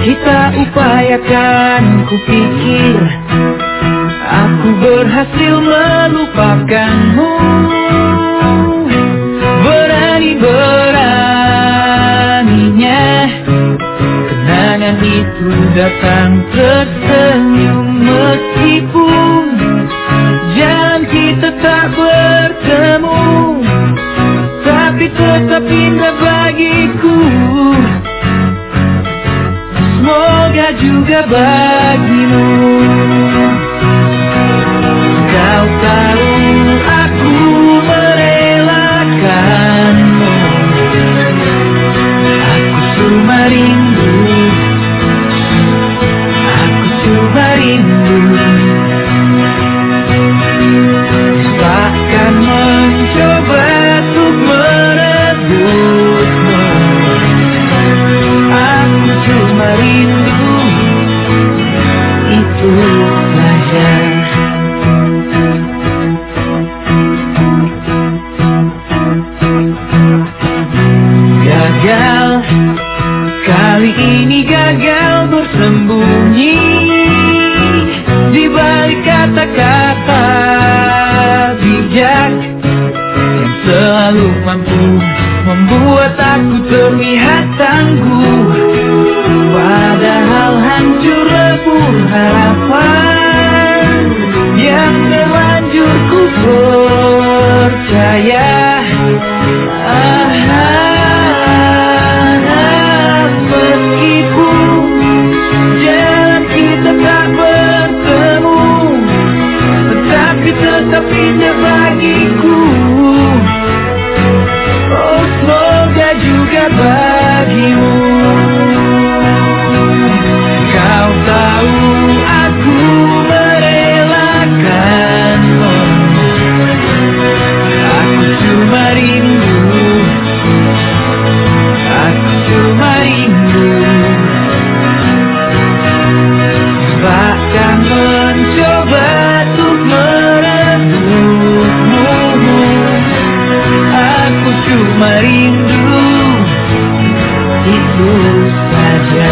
kita upayakan, kupikir aku berhasil melupakanmu. Berani-beraninya kenangan itu datang tersenyum, meskipun jalan kita tak bertemu, tapi tetap indah bagiku. Semoga juga bagimu. Kau tahu aku merelakanmu, aku cuma rindu, aku cuma rindu. Bahkan mencoba untuk merebutmu, aku cuma rindu, itu saja. Gagal, kali ini gagal bersembunyi di balik kata-kata bijak yang selalu mampu membuat aku terlihat tangguh. Padahal hancur lebur harapan yang terlanjur ku percaya. Meskipun jalan kita tak bertemu, tetapi tetap indah bagiku. Oh, semoga juga bagimu. Kau tahu aku merelakanmu, aku cuma rindu, aku cuma rindu. Bahkan mencoba untuk merebutmu, aku cuma rindu, itu saja.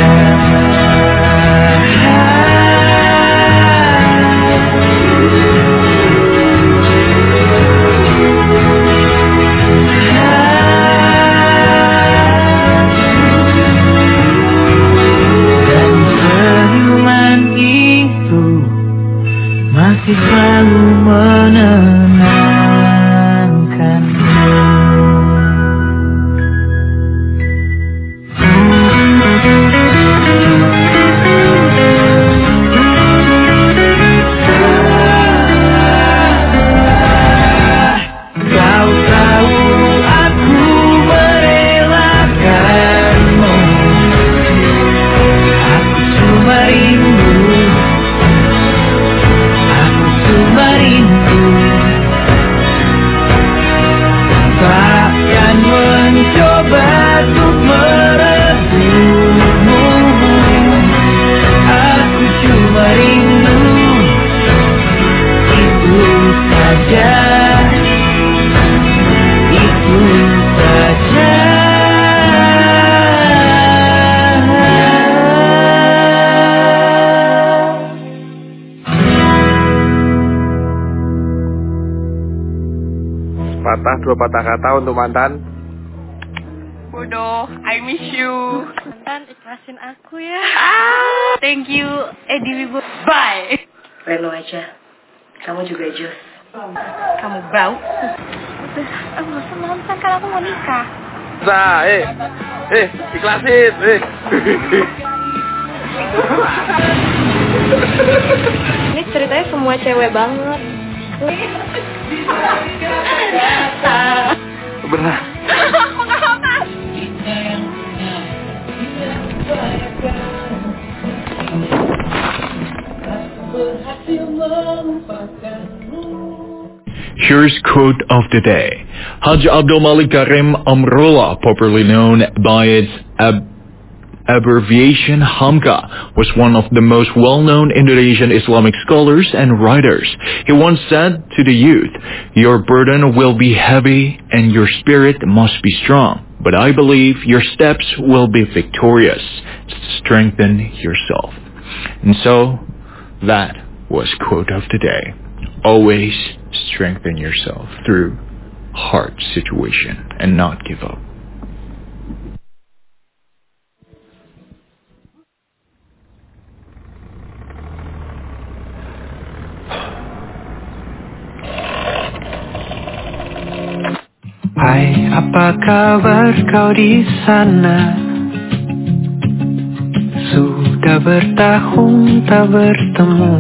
Masih selalu menenangkanmu. Kau tahu aku merelakanmu, aku cuma rindu, bahkan mencoba untuk merebutmu, aku cuma rindu, itu saja, itu saja. Dua patah kata untuk mantan. Bodoh, I miss you. Mantan, ikhlasin aku ya. Thank you, Edi Wibo. Bye. Reno aja. Kamu juga Jos. Kamu bau. Udah, aku gak usah mantan, kan aku mau nikah. Nah, ikhlasin, Ini ceritanya semua cewek banget. Benar. Aku gak apa. Here's quote of the day. Haji Abdul Malik Karim Amrullah, popularly known by its abbreviation Hamka, was one of the most well-known Indonesian Islamic scholars and writers. He once said to the youth, "Your burden will be heavy and your spirit must be strong, but I believe your steps will be victorious. Strengthen yourself. And so, that was quote of the day. Always strengthen yourself through hard situation and not give up. Hai, apa kabar kau di sana? Sudah bertahun tak bertemu.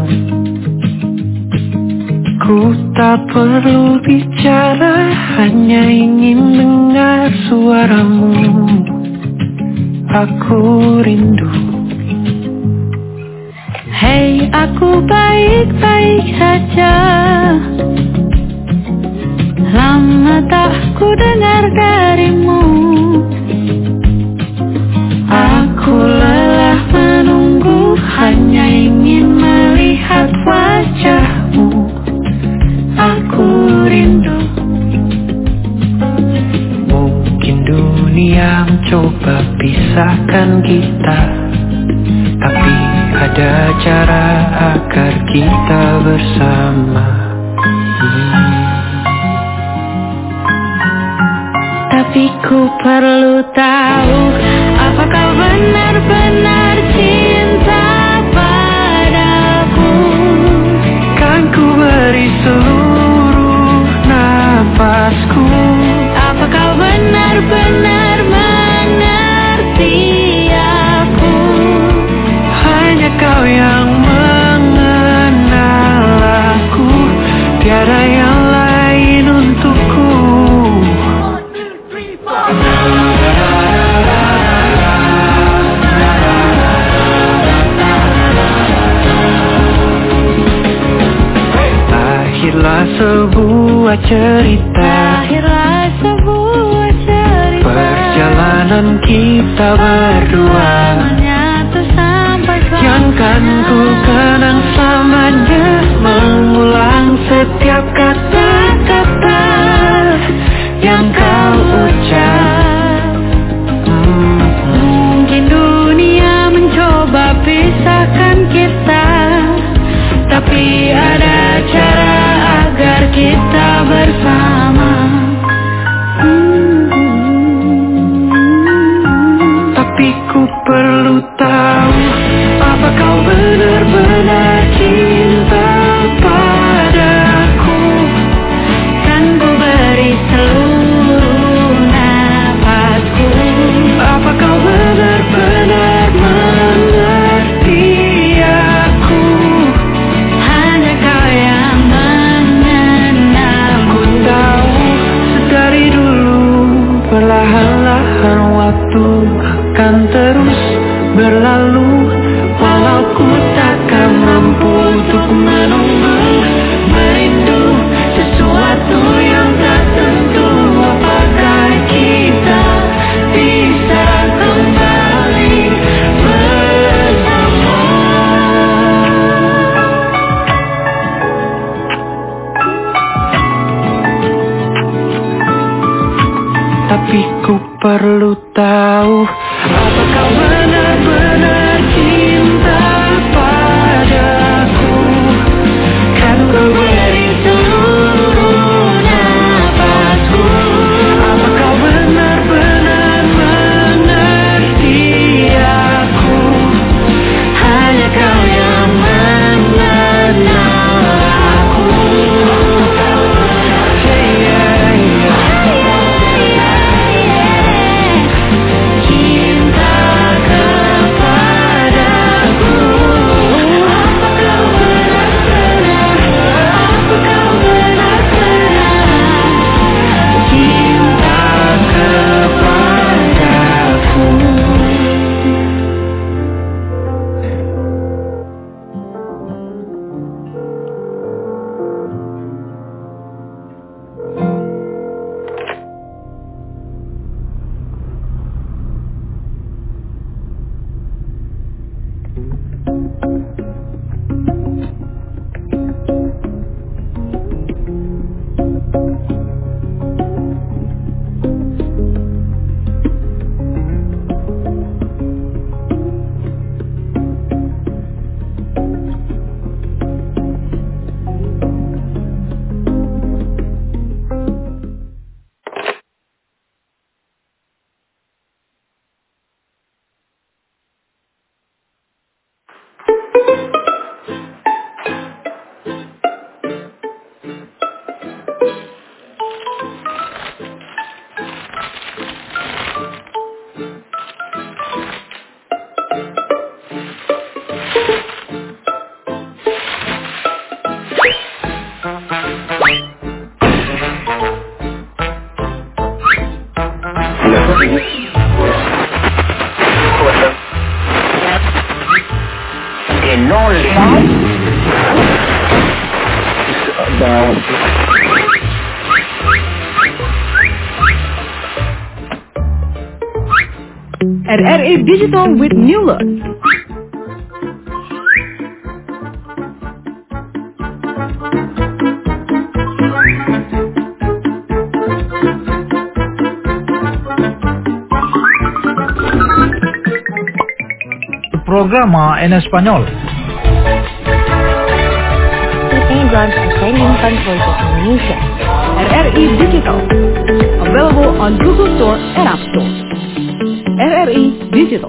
Ku tak perlu bicara, hanya ingin dengar suaramu. Aku rindu. Hey, aku baik-baik saja. Lama tak ku dengar darimu. Aku lelah menunggu, hanya ingin melihat wajahmu. Aku rindu. Mungkin dunia mencoba pisahkan kita, tapi ada cara agar kita bersama. Tapi ku perlu tahu, apakah benar-benar cinta padaku? Kan ku beri seluruh nafasku. Apakah benar-benar mengerti aku? Hanya kau yang mengenal aku, tiada yang lain untukku. Lahirlah sebuah cerita, perjalanan kita berdua, yang kan ku kenang selamanya, mengulang setiap kata-kata yang kau ucap. Mungkin dunia mencoba pisahkan kita, tapi ada cara agar kita bersama. Tapi ku perlu tahu, apa kau benar-benar cinta padaku? Kan ku beri seluruh nafasku. Apa kau benar-benar mengerti aku? Hanya kau yang mengenal. Ku tahu sedari dulu, perlahan-lahan waktu akan terus berlalu, walau ku takkan mampu untuk menunggu, merindu sesuatu yang tak tentu. Apakah kita bisa kembali bersama? Tapi ku perlu tahu, apakah benar-benar cinta padaku? Kan ku beri seluruh nafasku. Apakah benar-benar mengerti aku? Hanya kau yang mengenal aku. Cinta kepadaku. Apakah benar-benar, apakah benar-benar cinta kepadaku? RRI Digital with new look. Programa en español. Playground Training Voices Indonesia. RRI Digital. Available on Google Store and App Store. RRI Digital.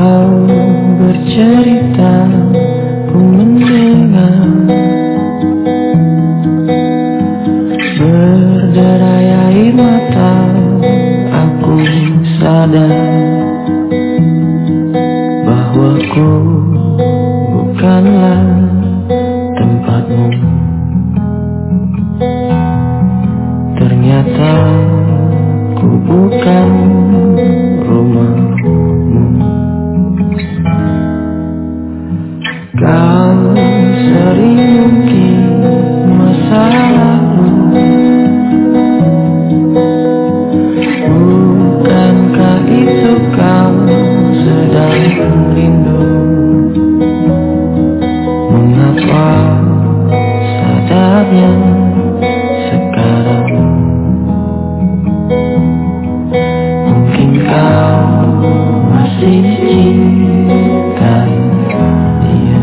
Kau bercerita, ku mendengar, berderai air mata, aku sadar bahwa ku bukanlah tempatmu. Ternyata ku bukan rumahmu. Kau sering mungkin masa lalu, bukankah itu kau sedang rindu? Mengapa sadarnya sekarang? Mungkin kau masih cintai dia.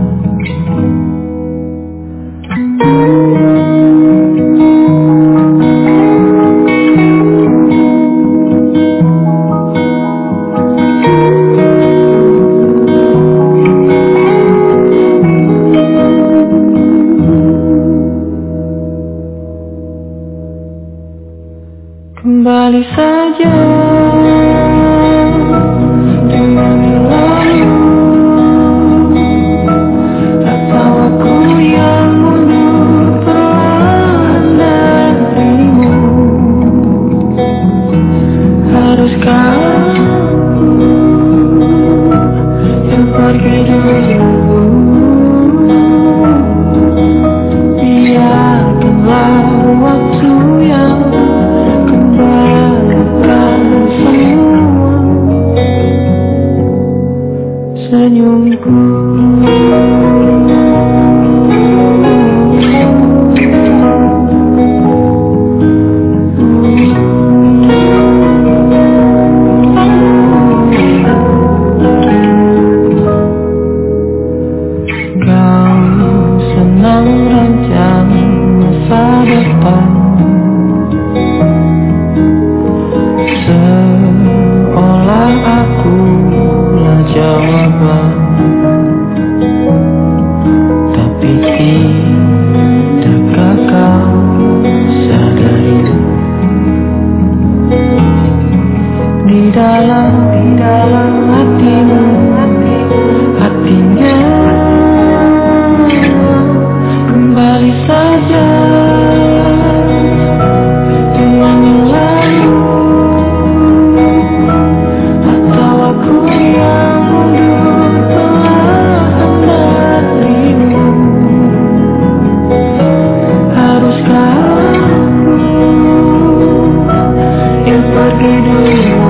Kembali saja dengan yang lalu, atau aku yang mundur perlahan darimu. Haruskah aku yang pergi dulu? Biarkanlah waktu yang kembalikan semua senyumku. Kau senang rancang masa depan, seolah akulah jawaban. Tapi tidakkah kau sadari, di dalam hatimu, hatinya kembali saja dengan yang lalu, atau aku yang mundur perlahan darimu. Haruskah aku yang pergi dulu?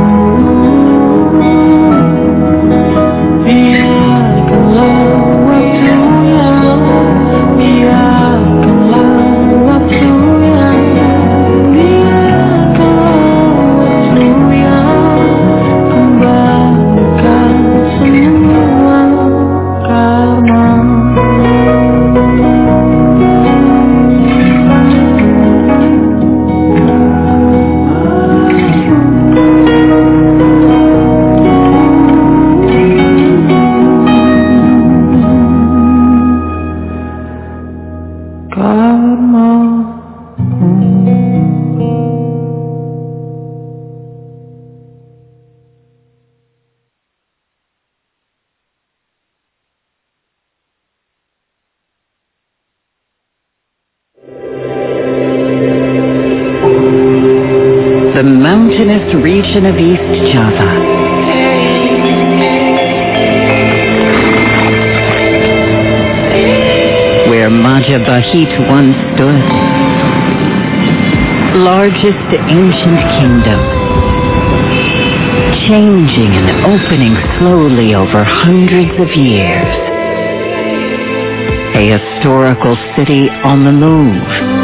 Biarkanlah waktu yang, biarkanlah waktu yang, biarkanlah waktu yang kembalikan semua karma. The mountainous region of East Java. Where Majapahit once stood. Largest ancient kingdom. Changing and opening slowly over hundreds of years. A historical city on the move.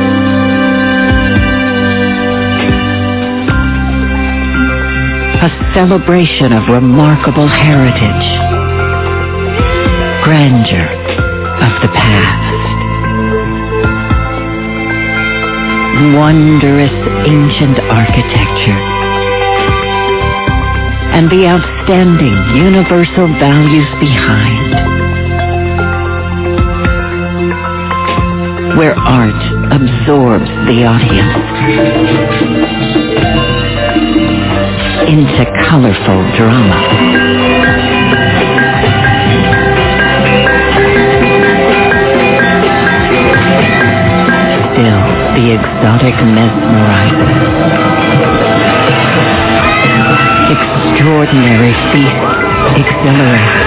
A celebration of remarkable heritage, grandeur of the past, wondrous ancient architecture, and the outstanding universal values behind. Where art absorbs the audience into colorful drama. Still, the exotic mesmerizes. Extraordinary feasts exhilarate.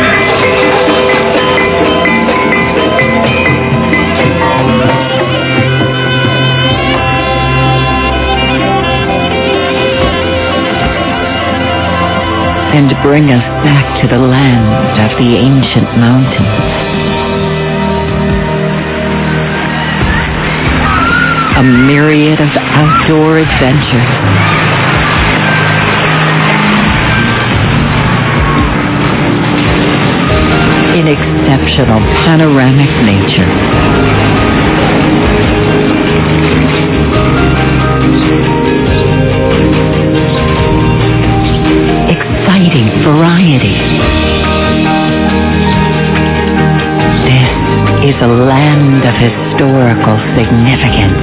And bring us back to the land of the ancient mountains. A myriad of outdoor adventures. In exceptional panoramic nature. Exciting variety. This is a land of historical significance,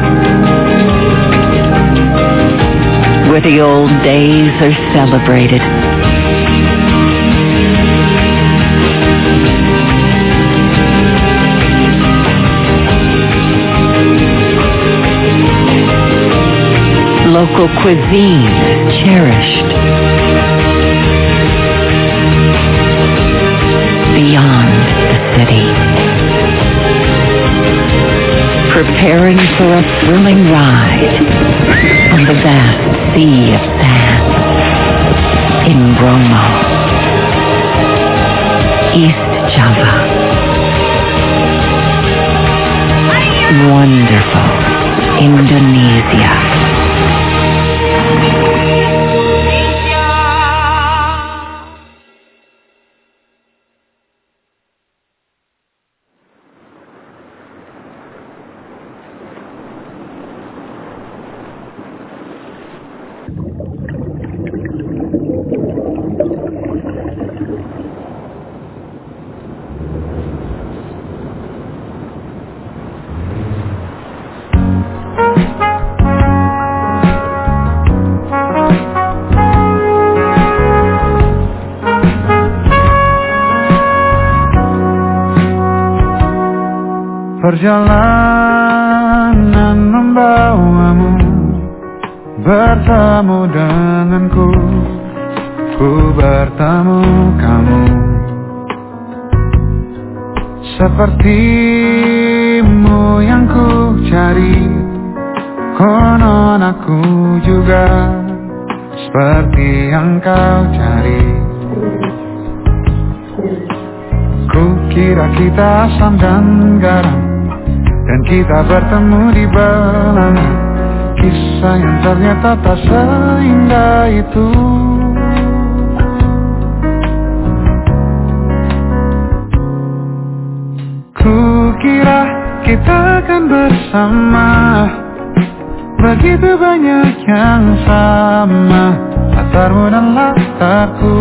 where the old days are celebrated. Local cuisine is cherished. Beyond the city, preparing for a thrilling ride on the vast sea of sand in Bromo, East Java. Wonderful Indonesia. Perjalanan membawamu bertemu denganku, ku bertemu kamu. Sepertimu yang ku cari, konon aku juga seperti yang kau cari. Ku kira kita asam dan garam, dan kita bertemu di belanga. Kisah yang ternyata tak seindah itu. Ku kira kita akan bersama, begitu banyak yang sama, latarmu dan latarku.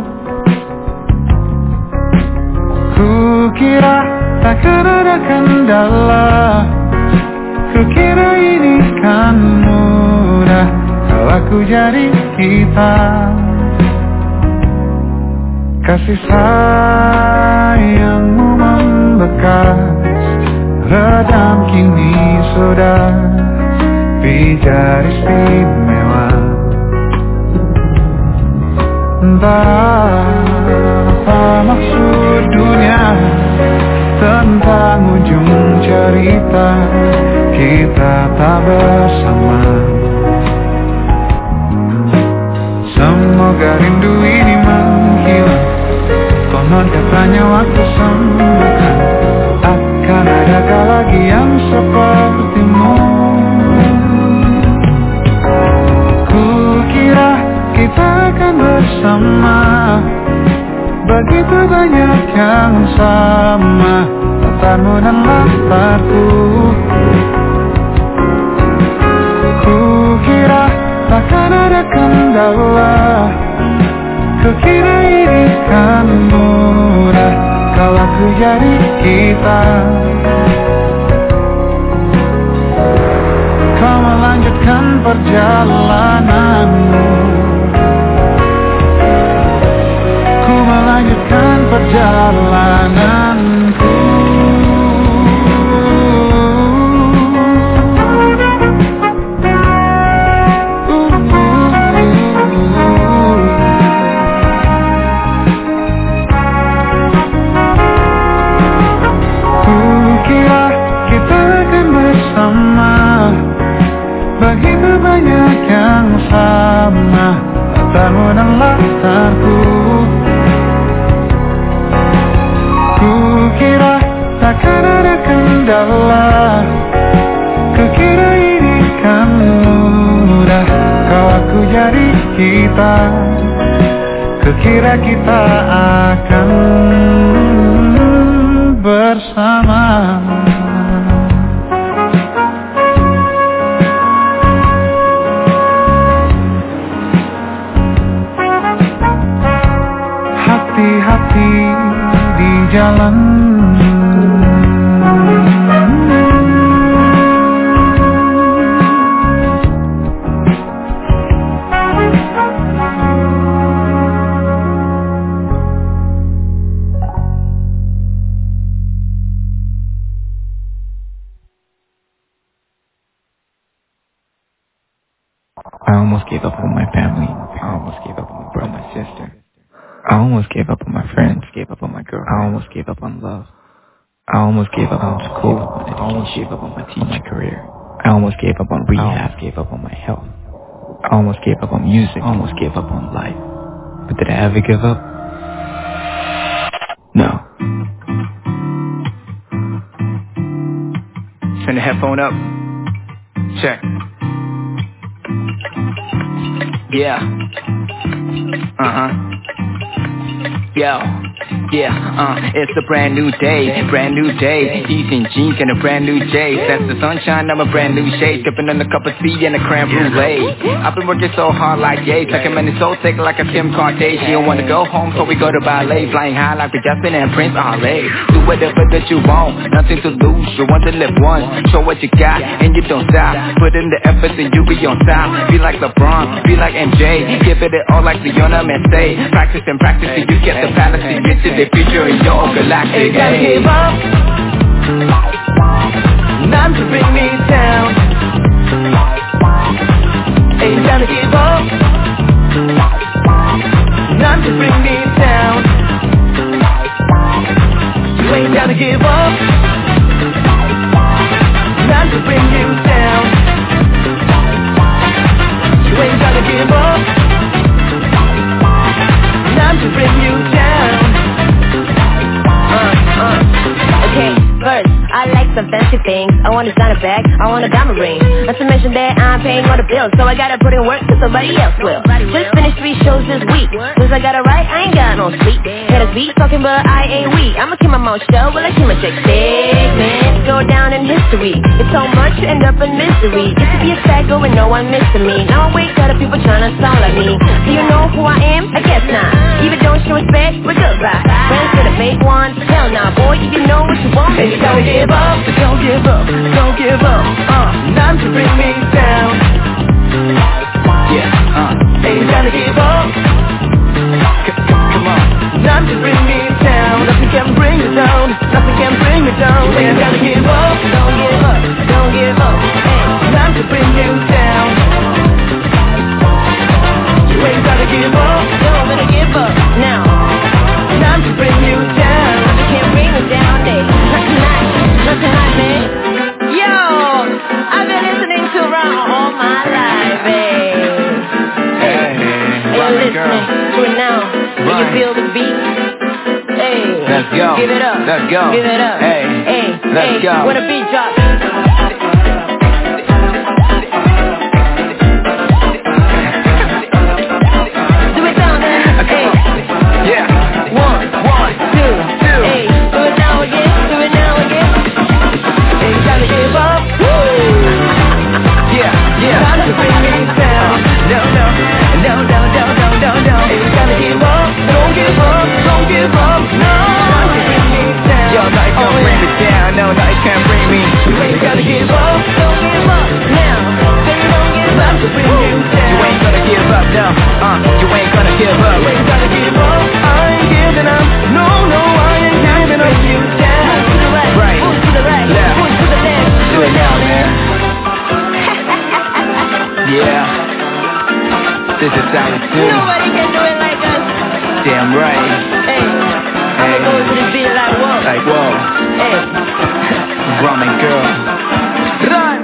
Ku kira takkan ada kendala, ku kira ini kan mudah kalau aku jadi kita. Kasih sayangmu membekas, redam kini sudah pijar istimewa. Entah apa maksud dunia tentang ujung cerita kita tak bersama. Semoga rindu ini menghilang, konon katanya waktu sembuhkan. Akan adakah lagi yang sepertimu? Ku kira kita akan bersama, begitu banyak yang sama, latarmu dan latarku. Ku kira takkan ada kendala, Kukira ini kan mudah kalau ku jadi kita. Kau melanjutkan perjalananmu, ku melanjutkan perjalananku. Kukira kita akan bersama, begitu banyak yang sama latarmu dan latarku. Kukira takkan ada kendala, kukira ini kan mudah kalau aku jadi kita. Kukira kita akan bersama. Hati-hati di jalan. I almost gave up on my family. I almost gave up on my brother, my sister. I almost gave up on my friends, gave up on my girl. I almost gave up on love. I almost gave up on school. I almost gave up on my teaching career. I almost gave up on rehab, gave up on my health. I almost gave up on music, almost gave up on life. But did I ever give up? No. Turn the headphone up. Check. Yeah. It's a brand new day, He's in jeans and a brand new J. That's the sunshine, I'm a brand new shade. Sipping on a cup of tea and a creme brulee. I've been working so hard like yay, tucking in so thick like a Kim Kardashian. Wanna go home, so we go to ballet. Flying high like Justin and Prince Ale. Do whatever that you want, nothing to lose. You want to live once, show what you got, and you don't stop. Put in the effort and you be on top. Be like LeBron, be like MJ. Give it all like Leona Messi. Practice and practice till you get the palace. And get to the future in your galactic. Ain't gotta give up, none to bring me down. Ain't gotta give up, none to bring me down. You ain't gotta give up, none to bring you down. You ain't gotta give up, none to bring you down. Okay, first, I like some fancy things. I want a designer bag, I want a diamond ring. Not to mention that I'm paying all the bills, so I gotta put in work so somebody else will. Just finished 3 shows this week. Since I got it right, I ain't got no sleep. Haters be talking, but I ain't weak. I'ma keep my mouth shut while I keep my check statement. Go down in history. It's so much you end up in misery. Used to be a psycho and no one missing me. Now I wake up to people trying to sound like me. Do you know who I am? I guess not. Even don't show respect, we're goodbye. Friends for the fake ones, hell nah. Boy, if you know what you want, baby, don't give up. Don't give up, don't give up. None to bring me down. Ain't gotta give up. Come on. None to bring me down. Nothing can bring me down. Nothing can bring me down. Ain't gotta give up. Don't give up, don't give up. None to bring you down. You ain't gotta give up. You don't gonna give up now. None to bring you down. You can't bring me down, not tonight, not tonight, man. Yo, I've been listening to Ron all my life, You're listening to it now. Can you feel the beat? Hey, let's go. Give it up. Let's go. Give it up. Hey, let's go. When the beat drops. Do it down there. Hey. Yeah. 1, 2. Hey, do it now again. Do it now again. Ain't gotta give up. Yeah. None to bring me down. No. Ain't gotta give up. right. Hey, I'm going to the beat like whoa. Like whoa. Hey, Grumman girl. Run.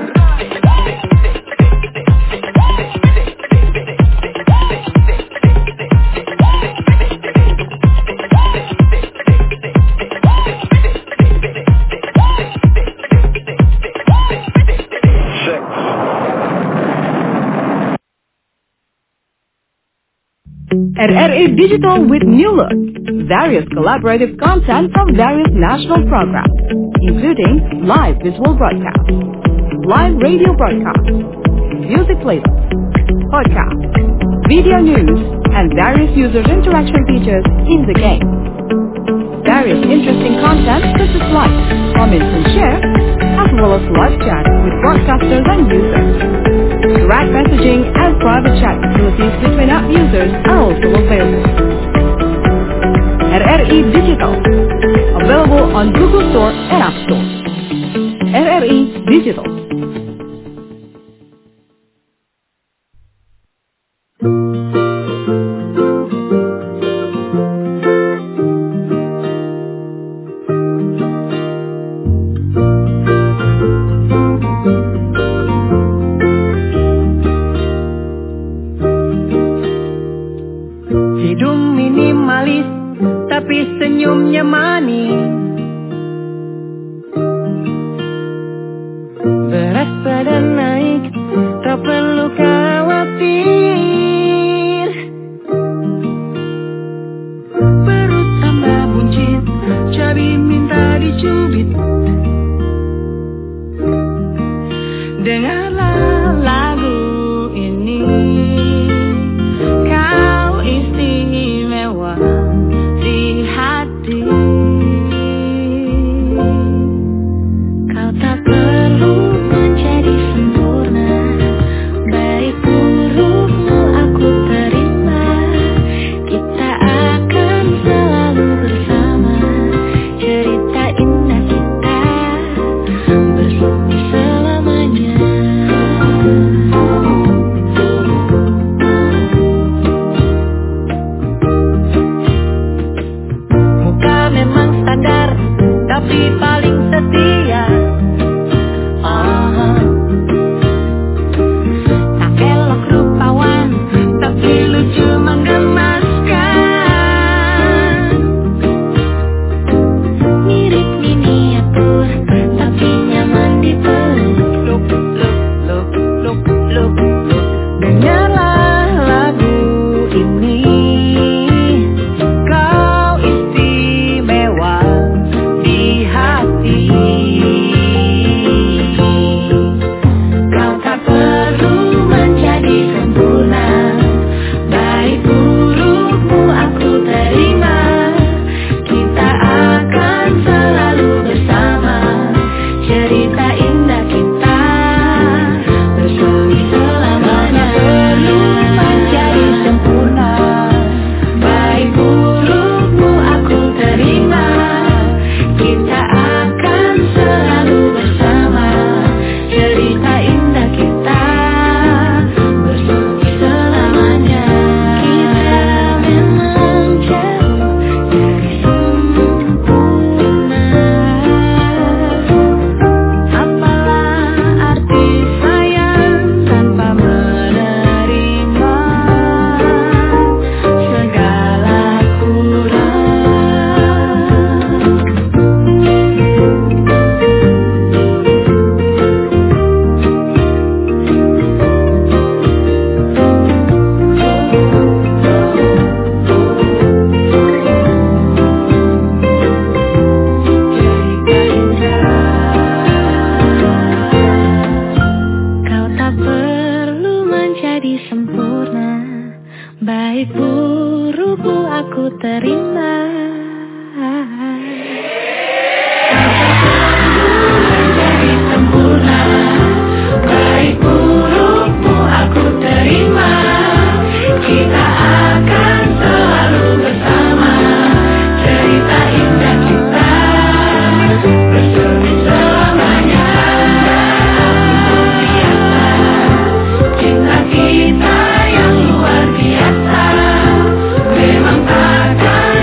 RRI Digital with new look. Various collaborative content from various national programs, including live visual broadcast, live radio broadcast, music playlists, podcast, video news, and various user interaction features in the game. Various interesting content such as likes, comments, and share, as well as live chat with broadcasters and users. Direct messaging and private chat facilities between app users are also available. RRI Digital, available on Google Store and App Store. RRI Digital. Hidung minimalis, tapi senyumnya manis. Berat badan naik, tak perlu khawatir. Perut tambah buncit, cabai minta dicubit. Dengarlah lagu ini. Kau istimewa di hati. Kau tak perlu menjadi sempurna. Baik burukmu aku terima. Kita akan selalu bersama. Cerita indah kita bersama selamanya. Muka memang standar, tapi paling setia. Tak elok rupawan, tapi lucu menggemaskan. Mirip miniatur, tapi nyaman dipeluk. Luk. Dengarlah lagu ini. Kau istimewa di hati. Kau tak perlu menjadi sempurna. Baik burukmu aku terima. Kita akan selalu bersama. Cerita indah kita bersemi selamanya. Perlu menjadi sempurna. Baik burukmu aku terima. Kita akan selalu bersama. Cerita indah kita bersemi selamanya. Kita memang jauh dari sempurna. Apalah arti sayang tanpa menerima segala Kau tak perlu menjadi sempurna. Baik burukmu aku terima. Kau tak perlu menjadi sempurna. Baik burukmu aku terima. Kita akan selalu bersama. Cerita indah kita bersemi selamanya. Cinta kita yang luar biasa memang takkan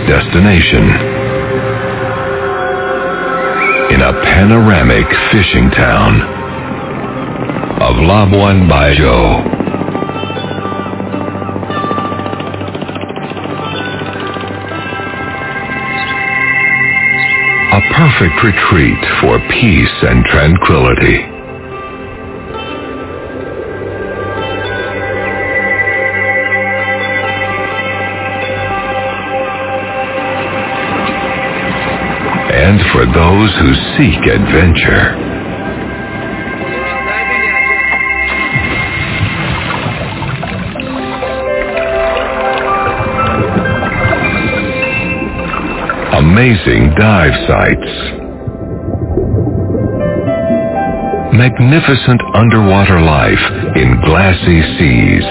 destination. In a panoramic fishing town of Labuan Bajo. A perfect retreat for peace and tranquility. And for those who seek adventure. Amazing dive sites. Magnificent underwater life in glassy seas.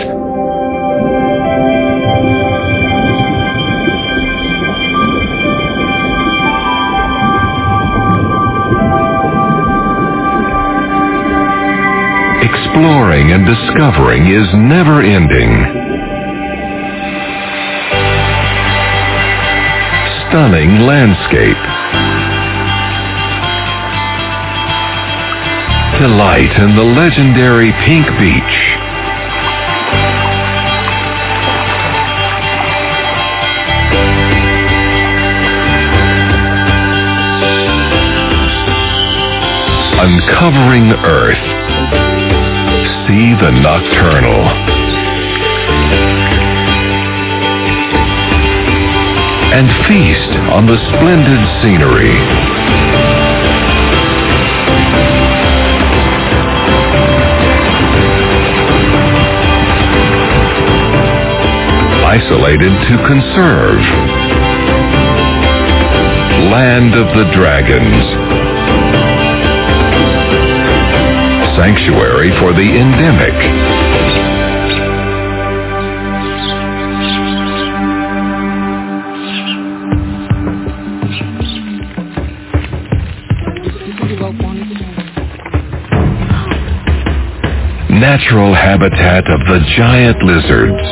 Exploring and discovering is never ending. Stunning landscape. Delight in the legendary Pink Beach. Uncovering Earth. See the nocturnal. And feast on the splendid scenery. Isolated to conserve. Land of the Dragons. Sanctuary for the endemic. Natural habitat of the giant lizards.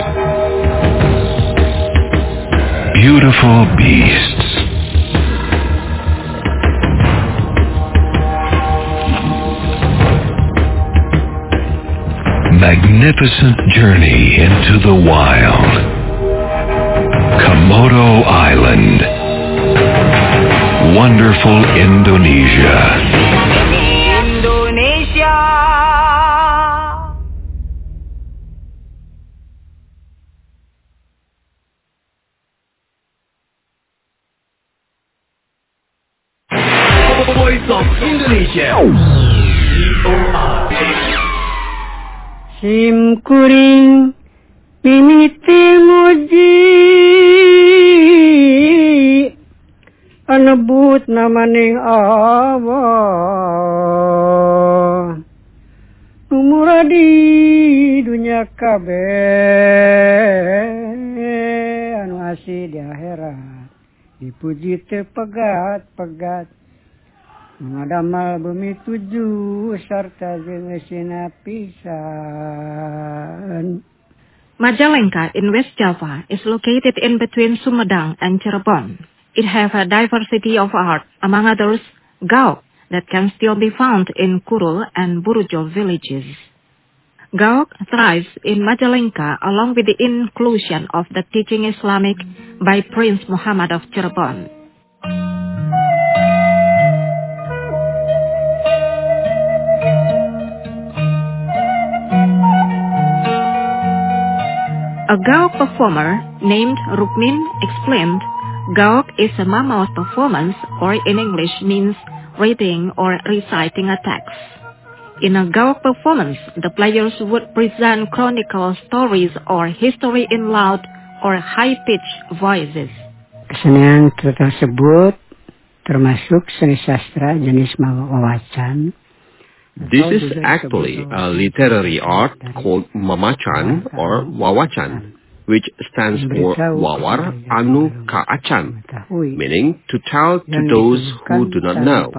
Beautiful beasts. Magnificent journey into the wild. Komodo Island. Wonderful Indonesia. Voice of Indonesia. Sim kuring mimiti muji anebut namaning Allah numuradi dunya kabeh anu asih di akhirat dipuji teu pegat-pegat Mengadamel bumi tujuh serta jengesina pisan. Majalengka in West Java is located in between Sumedang and Cirebon. It has a diversity of art, among others, Gaok, that can still be found in Kurul and Burujo villages. Gaok thrives in Majalengka along with the inclusion of the teaching Islamic by Prince Muhammad of Cirebon. A Gaok performer named Rukmin explained, Gaok is a mammoth performance, or in English means reading or reciting a text. In a Gaok performance, the players would present chronicle stories or history in loud or high-pitched voices. Kesenian tersebut termasuk seni sastra jenis wawacan. This is actually a literary art called Mamachan or Wawachan, which stands for Wawar Anu Ka'acan, meaning to tell to those who do not know.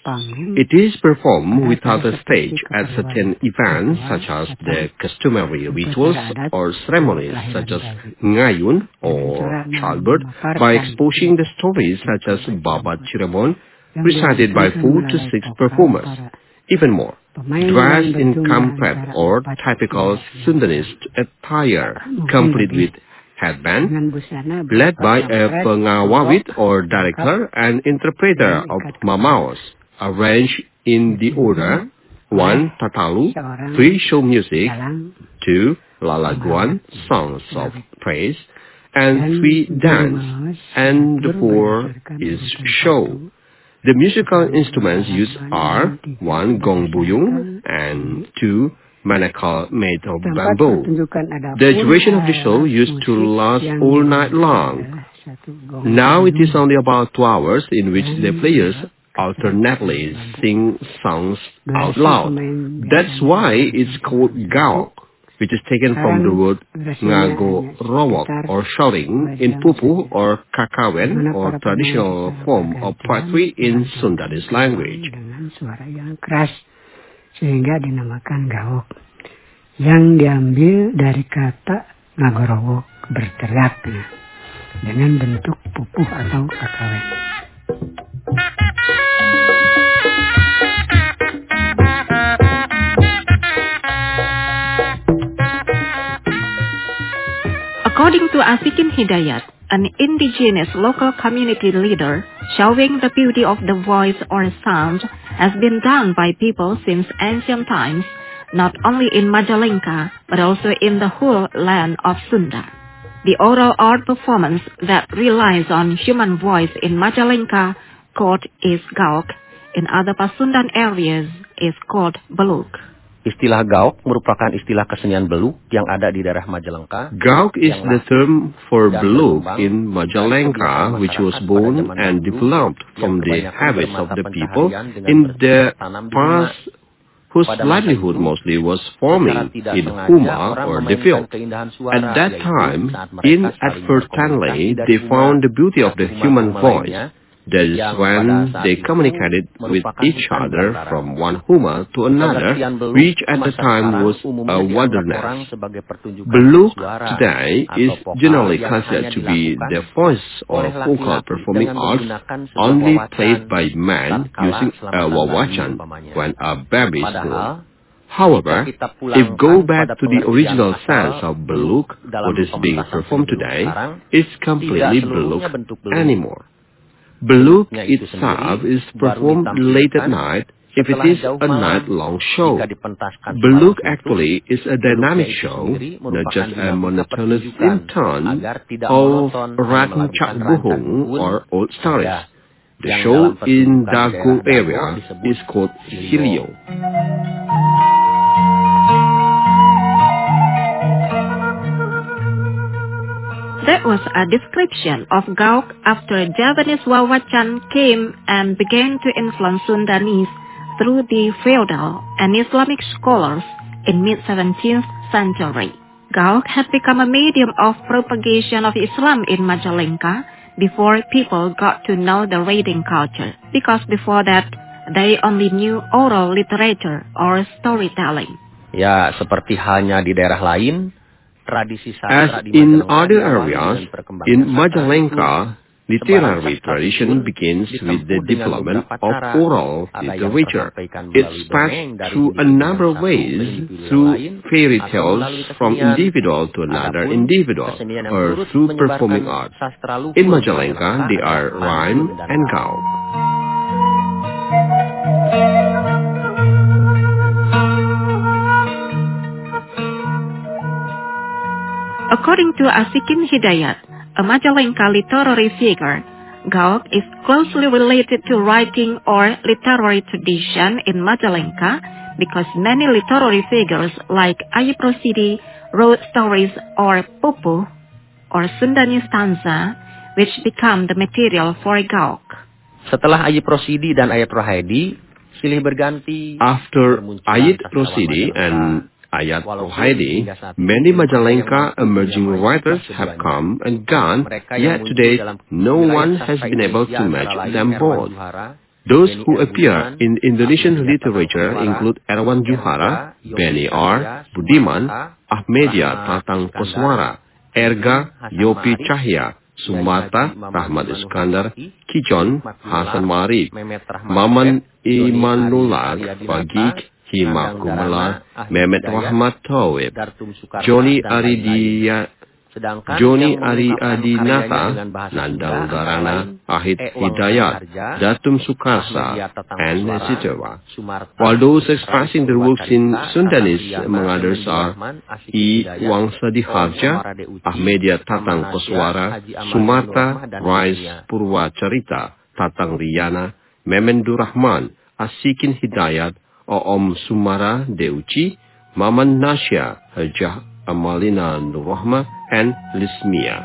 It is performed without a stage at certain events such as the customary rituals or ceremonies such as ngayun or childbirth by exposing the stories such as Babat Cirebon recited by 4 to 6 performers. Even more, dressed in kampret or typical Sundanese attire, complete with headband, led by a pengawawit or director and interpreter of mamaos, arranged in the order 1. Tatalu, 3. Show music, 2. Lalaguan, songs of praise, and 3. Dance, and 4 is show. The musical instruments used are 1. Gong buyung and 2. Manakal made of bamboo. The duration of the show used to last all night long. Now it is only about 2 hours in which the players alternately sing songs out loud. That's why it's called gaok, which is taken from the word ngago rowok or shouting in pupu or kakawen or traditional form of poetry in Sundanese language. Sehingga dinamakan gaok, yang diambil dari kata ngagorowok, berteriak, dengan bentuk pupuh atau kakawen. According to Asikin Hidayat, an indigenous local community leader, showing the beauty of the voice or sound has been done by people since ancient times, not only in Majalengka, but also in the whole land of Sunda. The oral art performance that relies on human voice in Majalengka, called is gaok, in other Pasundan areas is called beluk. Istilah gaok merupakan istilah kesenian beluk yang ada di daerah Majalengka. Gaok is the term for beluk in Majalengka, which was born and developed from the habits of the people in the past, whose livelihood mostly was farming in Huma or the field. At that time, inadvertently, they found the beauty of the human voice. That is when they communicated with each other from one huma to another, which at the time was a wilderness. Beluk today is generally considered to be the voice or vocal performing arts only played by men using a wawachan when a baby is born. However, if go back to the original sense of beluk, what is being performed today is completely beluk anymore. Beluk itself is performed late at night if it is a night-long show. Beluk actually is a dynamic show, not just a monotonous tone of Ratncak Bohong or old stories. The show in Dago area is called Silio. That was a description of gaok after Javanese wawachan came and began to influence Sundanese through the feudal and Islamic scholars in mid-17th century. Gaok had become a medium of propagation of Islam in Majalengka before people got to know the reading culture, because before that they only knew oral literature or storytelling. Ya, seperti halnya di daerah lain, as in other areas, in Majalengka, literary tradition begins with the development of oral literature. It spreads through a number of ways, through fairy tales from individual to another individual, or through performing arts. In Majalengka, they are rhyme and gaok. According to Asikin Hidayat, a Majalengka literary figure, gaok is closely related to writing or literary tradition in Majalengka because many literary figures like Ayub Rosidi wrote stories or pupu or Sundanese stanza which become the material for gaok. Setelah Ayub Rosidi dan Ayat Rohaidi silih berganti. After Ayat Rosidi and Ayat Rohaidi, many Majalengka emerging writers have come and gone, yet today no one has been able to match them both. Those who appear in Indonesian literature include Erwan Juhara, Beni R, Budiman, Ahmedia Tatang Koswara, Erga, Yopi Cahya, Sumata, Rahmat Iskandar, Kijon, Hasan Marib, Maman Imanullah, Fagik, Hima Kumala, Mehmet Rahmat Tawib, Joni Ari Adinata, Nanda Udarana, Ahid Hidayat, Datum Sukarsa, and etc. While those expressing their works in Sundanese, among others are I. Wangsa Diharja, Ahmedia Tatang Koswara, Sumarta, Rais Purwacarita, Tatang Riyana, Memendur Rahman, Asikin Hidayat, Om Sumara Deuci, Maman Nasya, Hajah Amalina Nurrahma, and Lismia.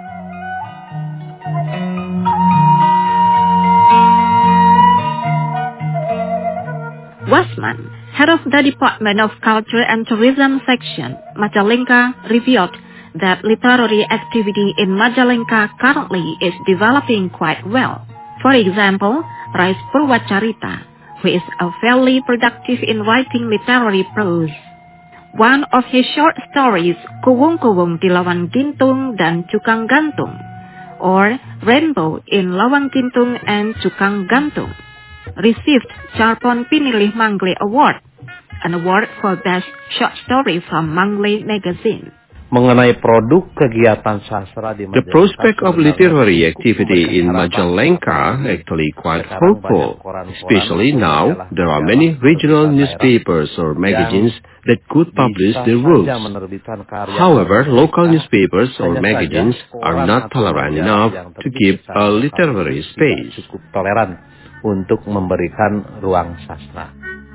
Wasman, head of the Department of Culture and Tourism section, Majalengka, revealed that literary activity in Majalengka currently is developing quite well. For example, Rais Purwacarita, who is fairly productive in writing literary prose. One of his short stories, Kuwung-Kuwung di Lawang Gintung dan Cukang Gantung, or Rainbow in Lawang Gintung and Cukang Gantung, received Charpon Pinilih Mangle Award, an award for best short story from Mangle magazine. Mengenai produk kegiatan sastra di The prospect of literary activity in Majalengka actually quite hopeful, especially now there are many regional newspapers or magazines that could publish their works. However, local newspapers or magazines are not tolerant enough to give a literary space. Cukup toleran untuk memberikan ruang sastra.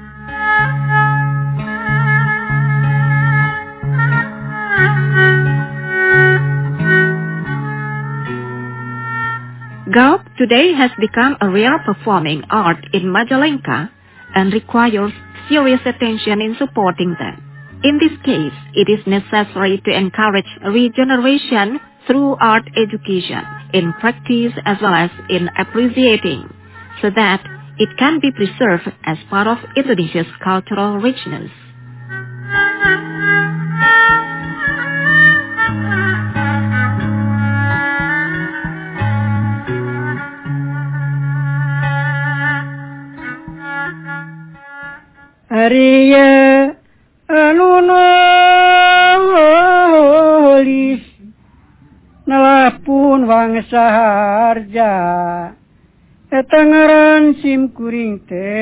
Gauk today has become a rare performing art in Majalengka and requires serious attention in supporting them. In this case, it is necessary to encourage regeneration through art education, in practice as well as in appreciating, so that it can be preserved as part of Indonesia's cultural richness. Ariya anunulis nalapun wangsa harja etangaran sim kuring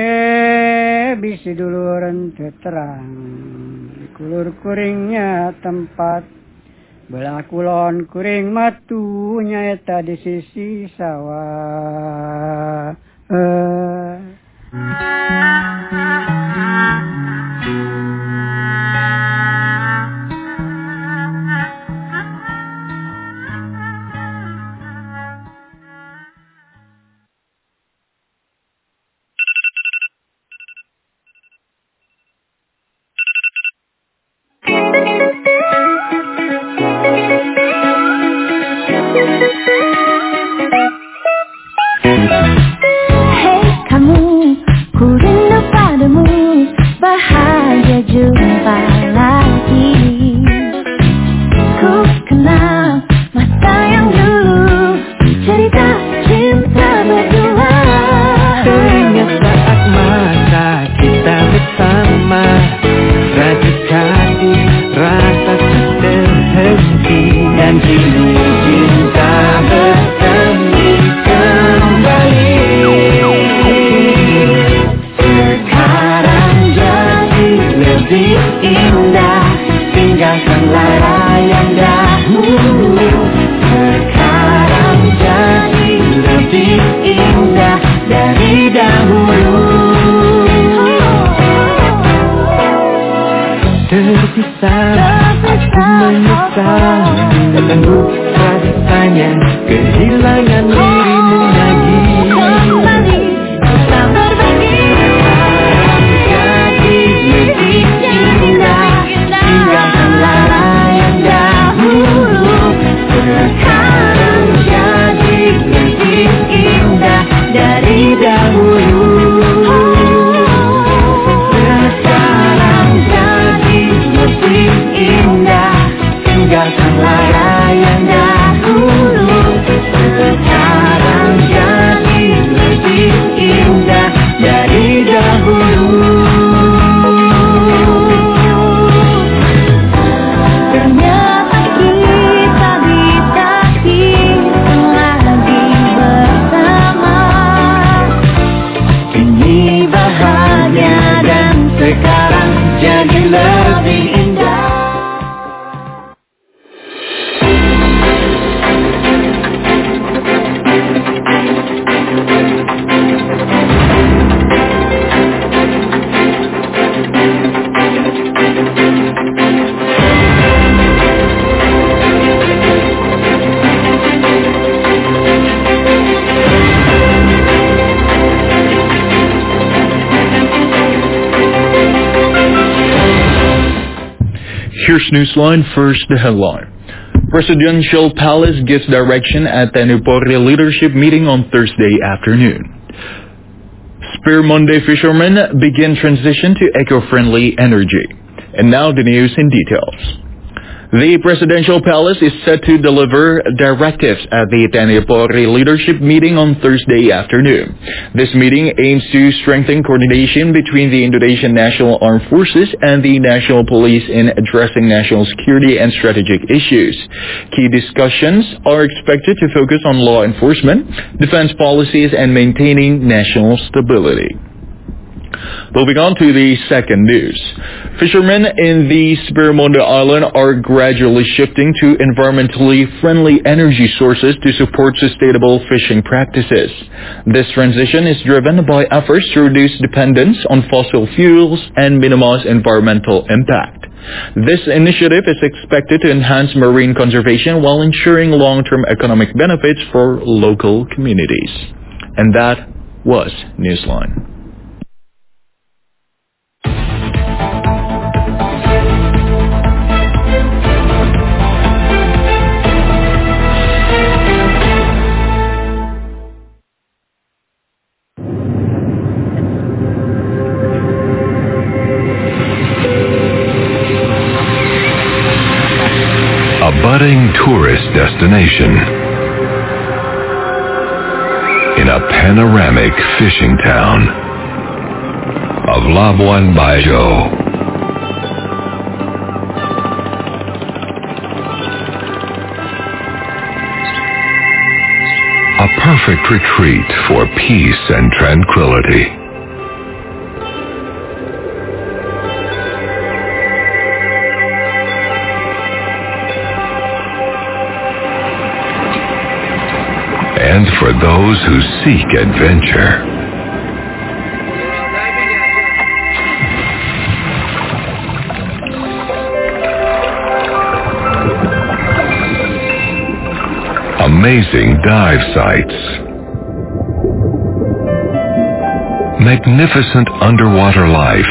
teh bisi duluran terang kulur kuringnya tempat belah kulon kuring matunya eta di sisi sawah. Dari dahulu Here's Newsline. First, the headline. Presidential Palace gives direction at TNI Polri leadership meeting on Thursday afternoon. Spear Monday fishermen begin transition to eco-friendly energy. And now the news in details. The Presidential Palace is set to deliver directives at the TNI Polri leadership meeting on Thursday afternoon. This meeting aims to strengthen coordination between the Indonesian National Armed Forces and the National Police in addressing national security and strategic issues. Key discussions are expected to focus on law enforcement, defense policies, and maintaining national stability. Moving on to the second news. Fishermen in the Spearmonde Island are gradually shifting to environmentally friendly energy sources to support sustainable fishing practices. This transition is driven by efforts to reduce dependence on fossil fuels and minimize environmental impact. This initiative is expected to enhance marine conservation while ensuring long-term economic benefits for local communities. And that was Newsline. A budding tourist destination in a panoramic fishing town of Labuan Bajo. A perfect retreat for peace and tranquility. And for those who seek adventure. Amazing dive sites. Magnificent underwater life